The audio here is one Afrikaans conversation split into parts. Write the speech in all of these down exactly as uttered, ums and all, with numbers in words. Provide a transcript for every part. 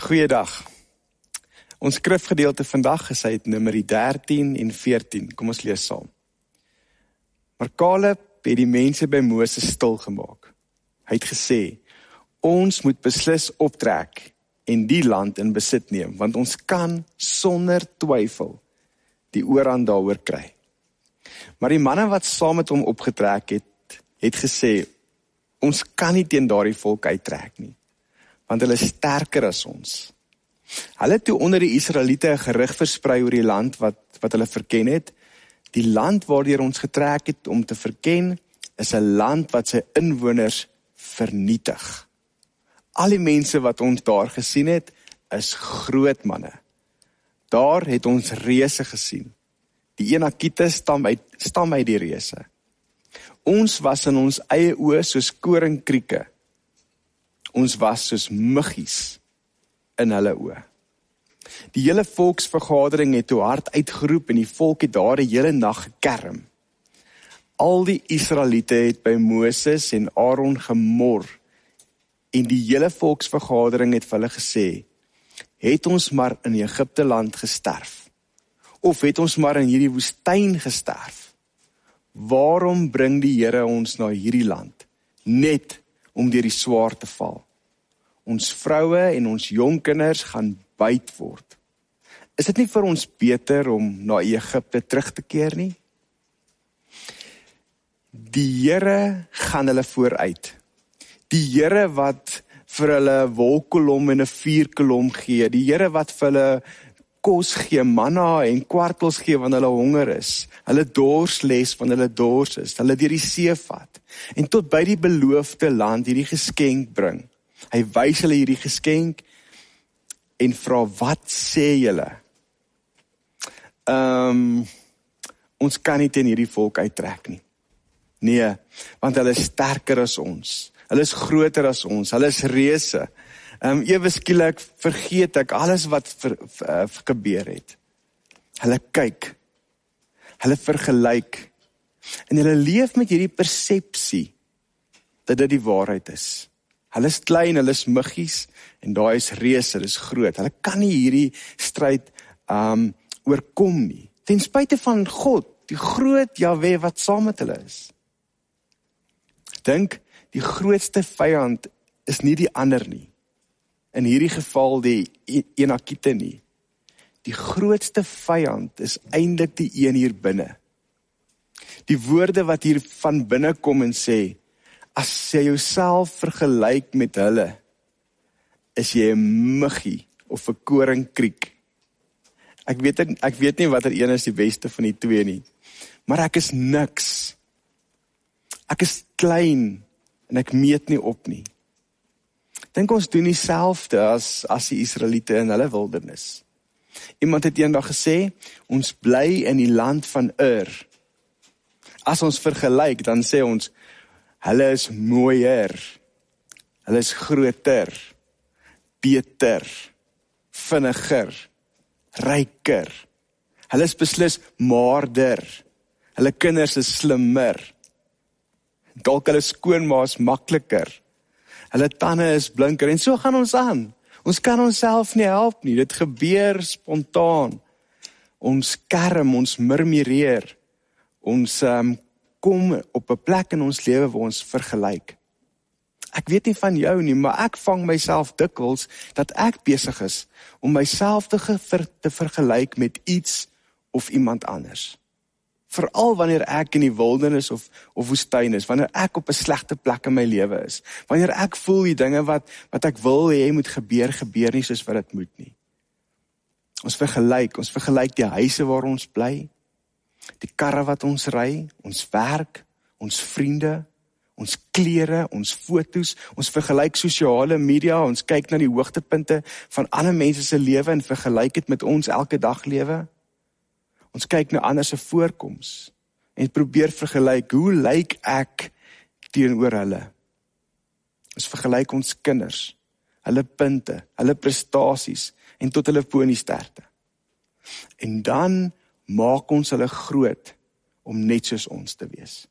Goeiedag. Ons skrifgedeelte vandag is uit Numeri dertien en veertien. Kom ons lees saam. Maar Caleb het die mense by Moses stilgemaak. Hy het gesê, ons moet beslis optrek en die land in besit neem, want ons kan sonder twyfel die oorhand daaroor kry. Maar die manne wat saam met hom opgetrek het, het gesê, ons kan nie teen daardie volk uittrek nie, want hulle is sterker as ons. Hulle het toe onder die Israeliete 'n gerig versprei oor die land wat, wat hulle verken het. Die land waardeur ons getrek het om te verken, is 'n land wat sy inwoners vernietig. Al die mense wat ons daar gesien het, is groot manne. Daar het ons reëse gesien. Die Enakite stam uit, stam uit die reëse. Ons was in ons eie oë soos koringkrieke. Ons was soos muggies in hulle oë. Die hele volksvergadering het toe hard uitgeroep en die volk het daar die hele nag gekerm. Al die Israeliete het by Moses en Aaron gemor en die hele volksvergadering het vir hulle gesê, het ons maar in Egipte land gesterf, of het ons maar in hierdie woestyn gesterf? Waarom bring die Here ons na hierdie land, net om deur die swaard te val? Ons vroue en ons jong kinders gaan byt word. Is dit nie vir ons beter om na Egipte terug te keer nie? Die Here gaan hulle vooruit. Die Here wat vir hulle 'n wolkkolom en 'n vuurkolom gee. Die Here wat vir hulle kos gee, manna en kwartels gee wanneer hulle honger is. Hulle dors les wanneer hulle dors is. Hulle deur die see vat. En tot by die beloofde land hierdie geskenk bring. Hy wys hulle hierdie geskenk en vra, wat sê julle? Um, ons kan nie teen hierdie volk uittrek nie. Nee, want hulle is sterker as ons. Hulle is groter as ons. Hulle is reëse. Um, ewe skielik vergeet ek alles wat ver, ver, ver, gebeur het. Hulle kyk. Hulle vergelyk. En hulle leef met hierdie persepsie dat dit die waarheid is. Hulle is klein, hulle is muggies en daai is reëse, hulle is groot. Hulle kan nie hierdie stryd um, oorkom nie. Ten spyte van God, die groot Jahwe wat saam met hulle is. Dink, die grootste vyand is nie die ander nie. In hierdie geval die Enakite nie. Die grootste vyand is eintlik die een hier binne. Die woorde wat hier van binne kom en sê, as jy jouself vergelyk met hulle, is jy 'n muggie of 'n koringkriek. Ek weet, ek weet nie watter een is die beste van die twee nie, maar ek is niks. Ek is klein en ek meet nie op nie. Dink ons doen dieselfde as, as die Israeliete in hulle wildernis. Iemand het eendag gesê, ons bly in die land van Ur. As ons vergelyk, dan sê ons, hulle is mooier, hulle is groter, beter, vinniger, ryker. Hulle is beslis maarder. Hulle kinders is slimmer. Dalk hulle skoonmaas makliker. Hulle tande is blinker en so gaan ons aan. Ons kan onsself nie help nie. Dit gebeur spontaan. Ons kerm, ons murmureer. Ons um, kom op 'n plek in ons lewe waar ons vergelyk. Ek weet nie van jou nie, maar ek vang myself dikwels dat ek besig is om myself te, ver, te vergelyk met iets of iemand anders. Veral wanneer ek in die wildernis of, of woestyn is, wanneer ek op 'n slegte plek in my lewe is, wanneer ek voel die dinge wat, wat ek wil hê moet gebeur, gebeur nie soos wat dit moet nie. Ons vergelyk, ons vergelyk die huise waar ons bly, die karre wat ons ry, ons werk, ons vriende, ons klere, ons foto's, ons vergelyk sosiale media, ons kyk na die hoogtepunte van ander mense se lewe en vergelyk dit met ons elke dag lewe. Ons kyk na ander se voorkoms en probeer vergelyk, hoe lyk ek teenoor hulle? Ons vergelyk ons kinders, hulle punte, hulle prestasies en tot hulle poniesterte. En dan maak ons hulle groot om net soos ons te wees.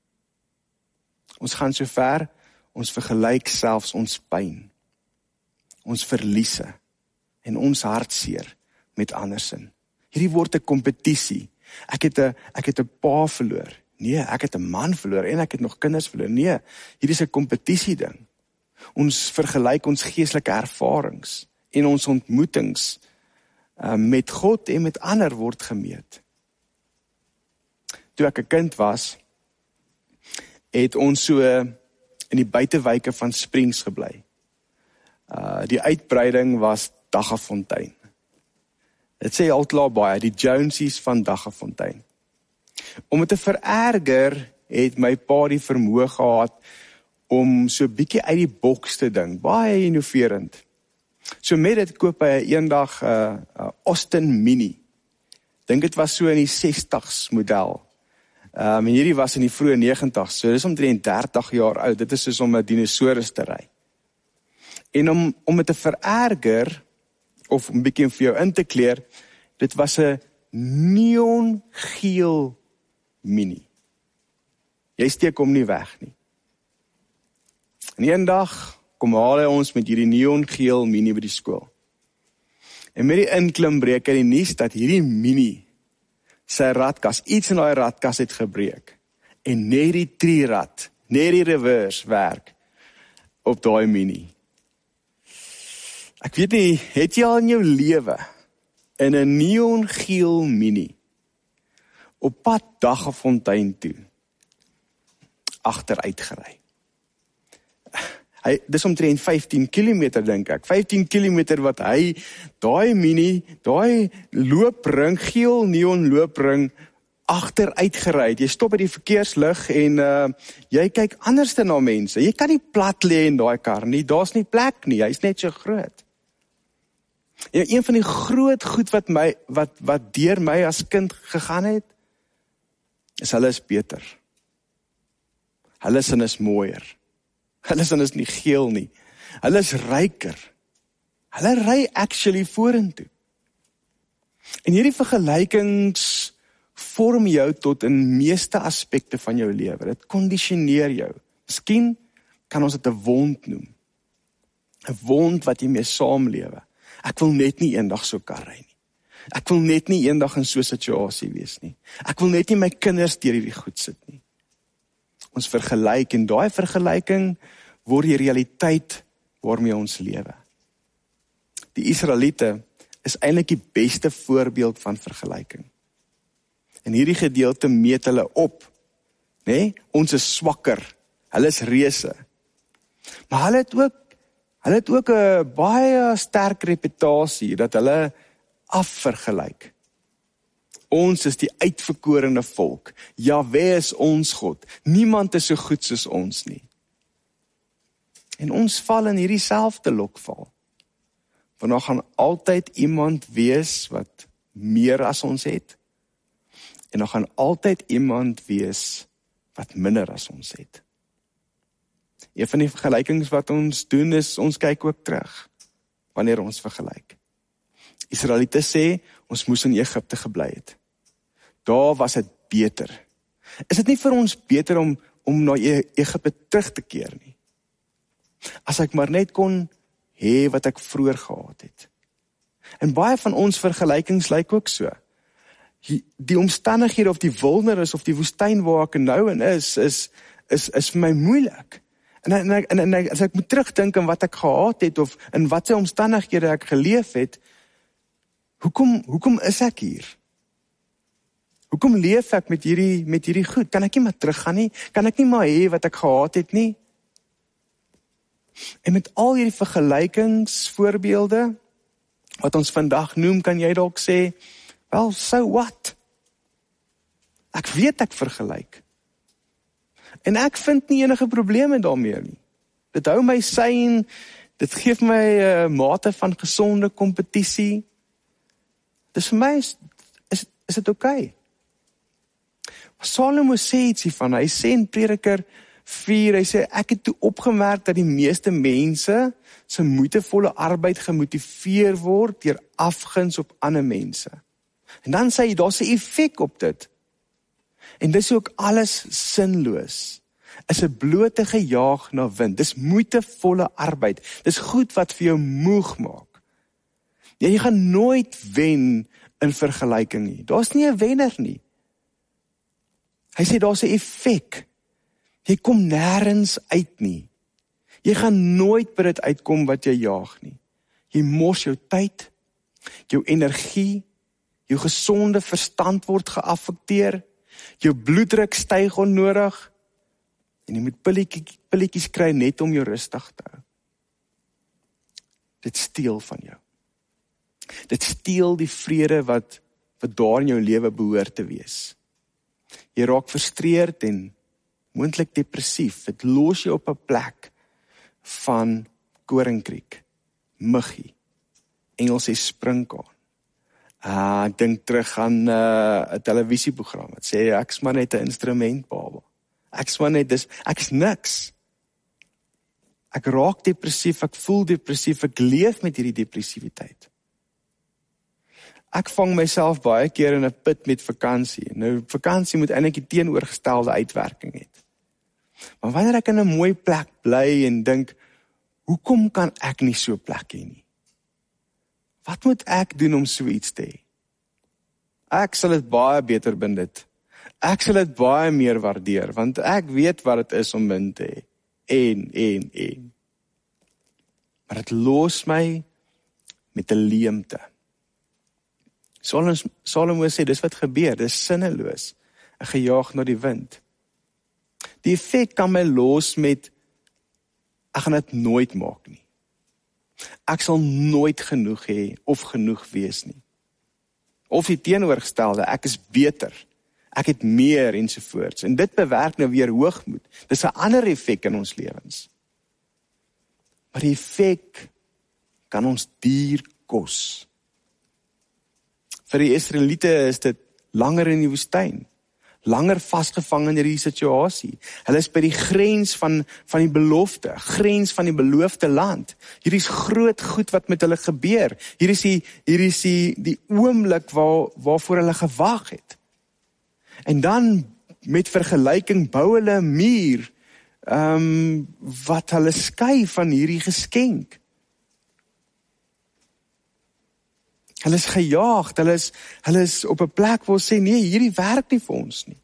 Ons gaan so ver, ons vergelyk selfs ons pyn, ons verliese, en ons hartseer met andersin. Hierdie word 'n kompetisie. Ek het 'n ek het 'n pa verloor. Nee, ek het 'n man verloor en ek het nog kinders verloor. Nee, hierdie is 'n kompetisie ding. Ons vergelyk ons geestelike ervarings en ons ontmoetings uh, met God en met ander word gemeet. Toe ek 'n kind was, het ons so in die buitewyke van Springs gebly. Uh, die uitbreiding was Daggafontein. Dit sê al klaar baie, die Jonesies van Daggafontein. Om het te vererger, het my pa die vermoë gehad om so bietjie uit die boks te dink, baie innoverend. So met dit koop hy eendag 'n uh, uh, Austin Mini. Dink dit was so in die sestigs model. Um, en hierdie was in die vroeë negentigs, so dis omtrent dertig jaar oud, dit is soos om 'n dinosaurus te ry. En om, om het te vererger, of 'n bietjie vir jou in te kleer, dit was 'n neongeel Mini. Jy steek hom nie weg nie. En een dag kom haal hy ons met hierdie neongeel Mini by die skool. En met die inklim breek hy die nuus dat hierdie Mini sy radkas, iets in daai radkas het gebreek. En net die trirad, net die reverse werk op daai Mini. Ek weet nie, het jy al in jou lewe in 'n neongeel Mini op pad Daggafontein toe agteruit gery? Hy, dis omtrent vyftien kilometer dink ek, vyftien kilometer wat hy, daai Mini, daai loopring, geel neon loopring, agteruit gery het. Jy stop by die verkeerslig en uh, jy kyk anderste na mense. Jy kan nie plat lê in daai kar nie, daar's nie plek nie, hy's net so groot. En een van die groot goed wat my, wat, wat deur my as kind gegaan het, is hulle is beter. Hulle sin is mooier. Hulle sin is nie geel nie. Hulle is ryker. Hulle ry actually vorentoe. En hierdie vergelykings vorm jou tot in meeste aspekte van jou lewe. Dit kondisioneer jou. Miskien kan ons dit 'n wond noem. 'n Wond wat jy mee saamlewe. Ek wil net nie eendag so kar ry nie. Ek wil net nie eendag in so 'n situasie wees nie. Ek wil net nie my kinders deur hierdie goed sit nie. Ons vergelyk en daai vergelyking word die realiteit waarmee ons lewe. Die Israeliete is eintlik die beste voorbeeld van vergelyking. En hierdie gedeelte meet hulle op. Nee, ons is swakker. Hulle is reuse. Maar hulle het ook hulle het ook 'n baie sterk reputasie dat hulle afvergelyk. Ons is die uitverkorene volk. Jahwe is ons God. Niemand is so goed soos ons nie. En ons val in hierdie selfde lokval. Want daar gaan altyd iemand wees wat meer as ons het. En daar gaan altyd iemand wees wat minder as ons het. Een van die vergelykings wat ons doen is, ons kyk ook terug, wanneer ons vergelyk. Israeliete sê, ons moes in Egipte gebly het. Daar was dit beter. Is dit nie vir ons beter om, om na Egipte terug te keer nie? As ek maar net kon hê wat ek vroeër gehad het. En baie van ons vergelykings lyk ook so. Die omstandighede of die wildernis of die woestyn waar ek nou in is, is, is, is vir my moeilik. En, en, en, en as ek moet terugdink aan wat ek gehad het, of in wat sy omstandighede ek geleef het, hoekom, hoekom is ek hier? Hoekom leef ek met hierdie, met hierdie goed? Kan ek nie maar teruggaan nie? Kan ek nie maar hê wat ek gehad het nie? En met al hierdie vergelykingsvoorbeelde, wat ons vandag noem, kan jy dalk sê, well, so what? Ek weet ek vergelyk. En ek vind nie enige probleme daarmee nie. Dit hou my sane, dit geef my 'n uh, mate van gesonde kompetisie. Dis vir my, is, is, is dit oké. Okay. Salomo sê iets hiervan, hy sê in Prediker vier, hy sê, ek het toe opgemerk dat die meeste mense se moeitevolle arbeid gemotiveer word deur afguns op ander mense. En dan sê hy, daar's 'n effek op dit. En dis ook alles sinloos. Is 'n blote gejaag na wind. Dis moeitevolle arbeid. Dis goed wat vir jou moeg maak. Jy gaan nooit wen in vergelyking nie. Daar's nie 'n wenner nie. Hy sê daar's 'n effek. Jy kom nêrens uit nie. Jy gaan nooit by dit uitkom wat jy jaag nie. Jy mors jou tyd, jou energie, jou gesonde verstand word geaffekteer, jou bloeddruk styg onnodig, en jy moet pilletjies, pilletjies kry net om jou rustig te hou. Dit steel van jou. Dit steel die vrede wat, wat daar in jou lewe behoort te wees. Jy raak frustreerd en moontlik depressief. Dit los jou op 'n plek van koringkriek, muggie, Engels sê sprinkaan. Ah, ek dink terug aan 'n uh, televisieprogram wat sê ek's maar net 'n instrument, baba. Ek's maar net dis ek's niks. Ek raak depressief, ek voel depressief, ek leef met hierdie depressiwiteit. Ek vang myself baie keer in 'n put met vakansie. Nou, vakansie moet eintlik die teenoorgestelde uitwerking hê. Maar wanneer ek in 'n mooi plek bly en dink, hoekom kan ek nie so 'n plek hê nie? Wat moet ek doen om so iets te hê? Ek sal dit baie beter benut. Ek sal dit baie meer waardeer, want ek weet wat dit is om min te hê. En, en, en. Maar dit los my met 'n leemte. Salomo sê, dis wat gebeur, dis sinneloos, 'n gejaag na die wind. Die effek kan my los met, ek gaan dit nooit maak nie. Ek sal nooit genoeg hê, of genoeg wees nie. Of die teenoorgestelde, ek is beter, ek het meer ensovoorts. En dit bewerk nou weer hoogmoed. Dis 'n ander effek in ons lewens. Maar die effek kan ons duur kos. Vir die Israeliete is dit langer in die woestyn, langer vasgevang in hierdie situasie. Hulle is by die grens van, van die belofte, grens van die beloofde land. Hier is groot goed wat met hulle gebeur. Hier is die, hier is die, die oomblik waar, waarvoor hulle gewag het. En dan met vergelyking bou hulle 'n muur, um, wat hulle skei van hierdie geskenk. Hulle is gejaagd, hulle is, hulle is op 'n plek waar sê, nee, hierdie werk nie vir ons nie.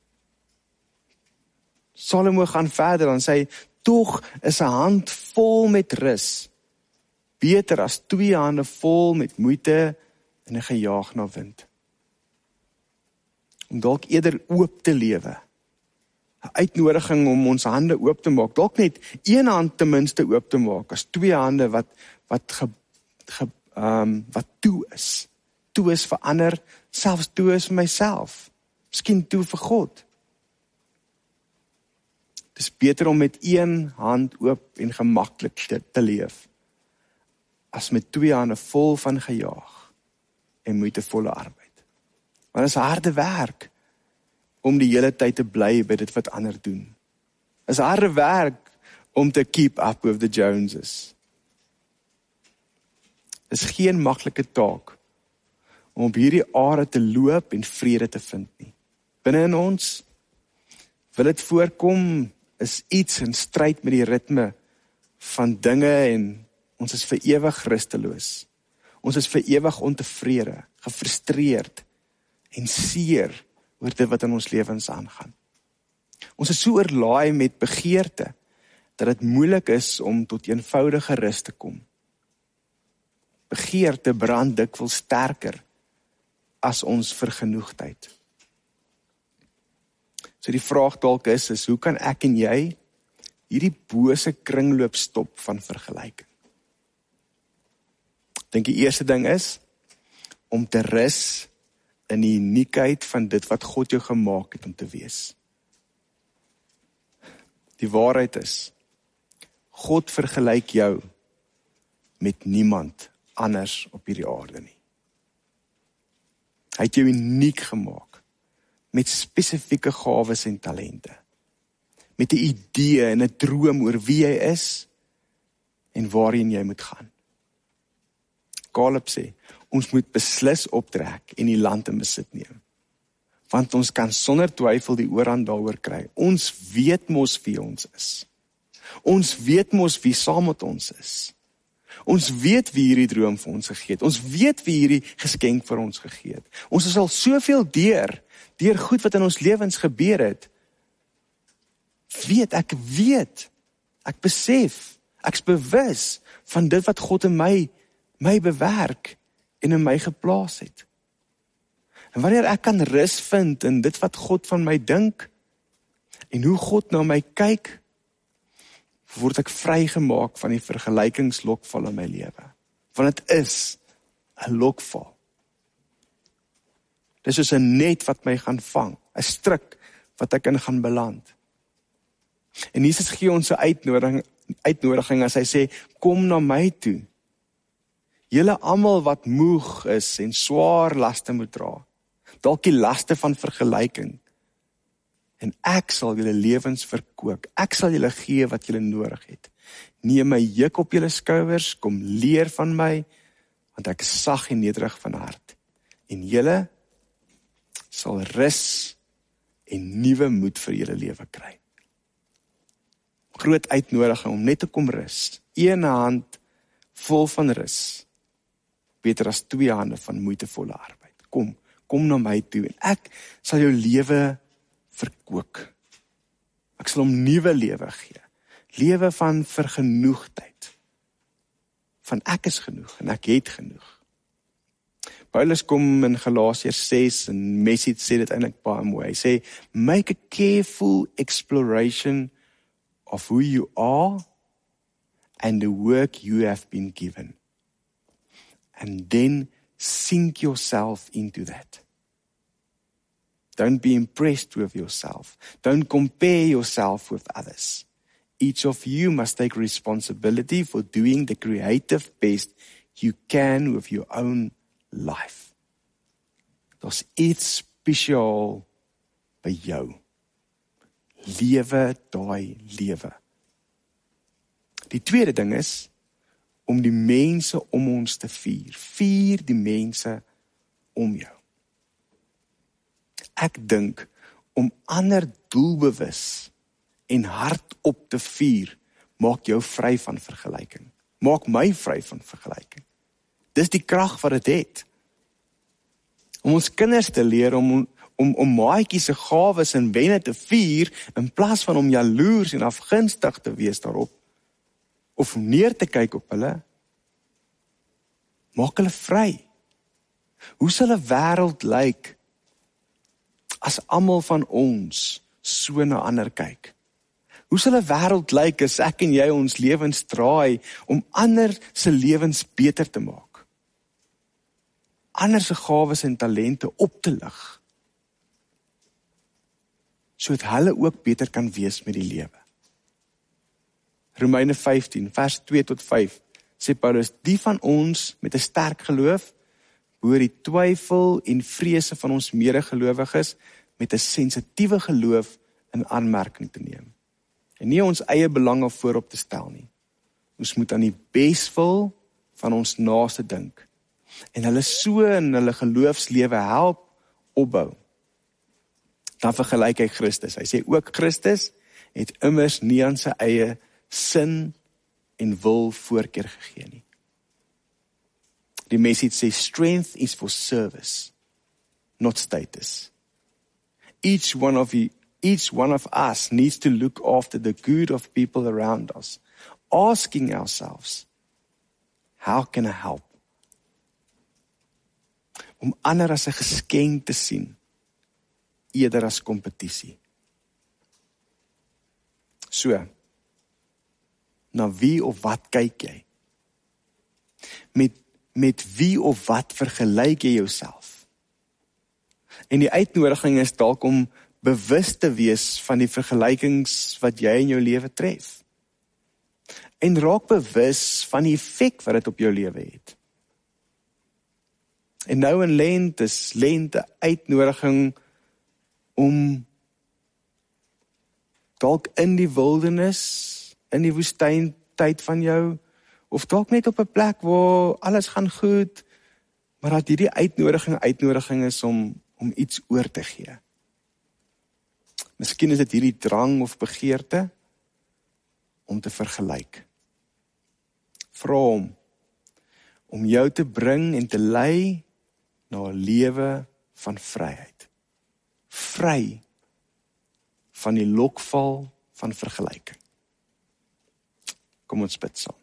Salomo gaan verder en sê, tog is 'n hand vol met rus, beter as twee hande vol met moeite en 'n gejaag na wind. Om dalk eerder oop te lewe. 'n Uitnodiging om ons hande oop te maak, dalk net een hand ten minste oop te maak, as twee hande wat, wat ge, ge Um, wat toe is. Toe is vir ander, selfs toe is vir myself. Miskien toe vir God. Het is beter om met een hand oop en gemaklik te, te leef, as met twee hande vol van gejaag en moeitevolle arbeid. Want het is harde werk om die hele tyd te bly by dit wat ander doen. Het is harde werk om te keep up with the Joneses. Is geen maklike taak om op hierdie aarde te loop en vrede te vind nie. Binne in ons wil dit voorkom, is iets in stryd met die ritme van dinge en ons is vir ewig rusteloos. Ons is vir ewig ontevrede, gefrustreerd en seer oor dit wat in ons lewens aangaan. Ons is so oorlaai met begeerte dat dit moeilik is om tot eenvoudige rus te kom. Begeerte brand dikwels sterker as ons vergenoegdheid. So die vraag dalk is, is hoe kan ek en jy hierdie bose kringloop stop van vergelyking? Ek dink die eerste ding is om te rus in die uniekheid van dit wat God jou gemaak het om te wees. Die waarheid is, God vergelyk jou met niemand anders op hierdie aarde nie. Hy het jou uniek gemaak, met spesifieke gawes en talente, met 'n idee en 'n droom oor wie jy is, en waarheen jy moet gaan. Caleb sê, ons moet beslis optrek en die land in besit neem, want ons kan sonder twyfel die oorhand daaroor kry. Ons weet mos wie ons is. Ons weet mos wie saam met ons is. Ons weet wie hierdie droom vir ons gegee het. Ons weet wie hierdie geskenk vir ons gegee het. Ons is al soveel deur, deur goed wat in ons lewens gebeur het. Weet, ek weet, ek besef, ek is bewus van dit wat God in my, my bewerk en in my geplaas het. En wanneer ek kan rus vind in dit wat God van my dink, en hoe God na my kyk, word ek vrygemaak van die vergelykingslokval in my lewe. Want dit is 'n lokval. Dit is soos 'n net wat my gaan vang, 'n stryk wat ek in gaan beland. En Jesus gee ons 'n uitnodiging, uitnodiging as hy sê, kom na my toe. Julle almal wat moeg is en swaar laste moet dra, dalk die laste van vergelyking, en ek sal julle lewens verkoop. Ek sal julle gee wat julle nodig het. Neem my juk op julle skouers, kom leer van my, want ek is sag en nederig van hart. En julle sal rus en nuwe moed vir julle lewe kry. Groot uitnodiging om net te kom rus. Een hand vol van rus, beter as twee hande van moeitevolle arbeid. Kom, kom na my toe en ek sal jou lewe verkoop. Ek sal hom nuwe lewe gee. Lewe van vergenoegdheid. Van ek is genoeg en ek het genoeg. Paulus kom in Galasiërs ses en Message sê dit eintlik baie mooi. Hy sê, make a careful exploration of who you are and the work you have been given. And then sink yourself into that. Don't be impressed with yourself. Don't compare yourself with others. Each of you must take responsibility for doing the creative best you can with your own life. Daar's iets spesiaal by jou. Lewe daai lewe. Die tweede ding is om die mense om ons te vier. Vier die mense om jou. Ek dink om ander doelbewus en hardop te vier, maak jou vry van vergelyking. Maak my vry van vergelyking. Dis die krag wat dit het. Om ons kinders te leer om om om maatjies se gawes en wenne te vier in plaas van om jaloers en afgunstig te wees daarop of neer te kyk op hulle. Maak hulle vry. Hoe sal 'n wêreld lyk as almal van ons so na ander kyk? Hoe sal 'n wêreld lyk as ek en jy ons lewens draai om ander se lewens beter te maak? Ander se gawes en talente op te lig, sodat hulle ook beter kan wees met die lewe. Romeine vyftien, vers twee tot vyf, sê Paulus, die van ons met 'n sterk geloof, behoort die twyfel en vrese van ons medegelowiges met 'n sensitiewe geloof in aanmerking te neem. En nie ons eie belange voorop te stel nie. Ons moet aan die beswil van ons naaste dink. En hulle so in hulle geloofslewe help opbou. Dan vergelyk hy Christus. Hy sê ook Christus het immers nie aan sy eie sin en wil voorkeur gegee nie. Die Message sê strength is for service, not status. Each one of you, each one of us needs to look after the good of people around us, asking ourselves, how can I help? Om ander as 'n geskenk te sien, eerder as kompetisie. So, na wie of wat kyk jy? Met, met wie of wat vergelyk jy jouself? En die uitnodiging is dalk om bewus te wees van die vergelykings wat jy in jou lewe tref. En raak bewus van die effek wat dit op jou lewe het. En nou in Lent is Lent 'n uitnodiging om dalk in die wildernis, in die woestyn tyd van jou, of dalk net op 'n plek waar alles gaan goed, maar dat hierdie uitnodiging uitnodiging is om, om iets oor te gee. Miskien is dit hierdie drang of begeerte om te vergelyk. Vra hom, om jou te bring en te lei na 'n lewe van vryheid. Vry van die lokval van vergelyking. Kom ons bid saam.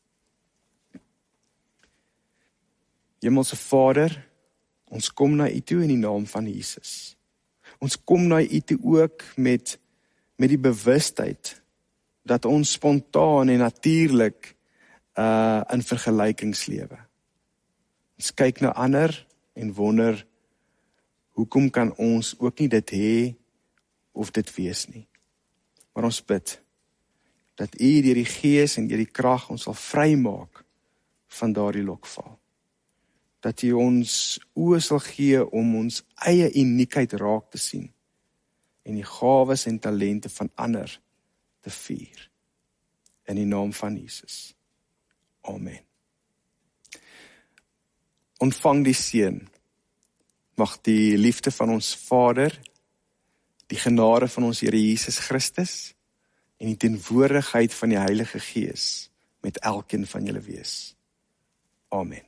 Hemelse Vader, ons kom na U toe in die naam van Jesus. Ons kom na U toe ook met, met die bewustheid dat ons spontaan en natuurlik uh, in vergelykings lewe. Ons kyk na ander en wonder, hoekom kan ons ook nie dit hê of dit wees nie. Maar ons bid, dat U deur die Gees en deur die krag ons sal vrymaak van daardie lokval. Dat U ons oë sal gee om ons eie uniekheid raak te sien en die gawes en talente van ander te vier. In die naam van Jesus. Amen. Ontvang die seën. Mag die liefde van ons Vader, die genade van ons Here Jesus Christus en die teenwoordigheid van die Heilige Gees met elkeen van julle wees. Amen.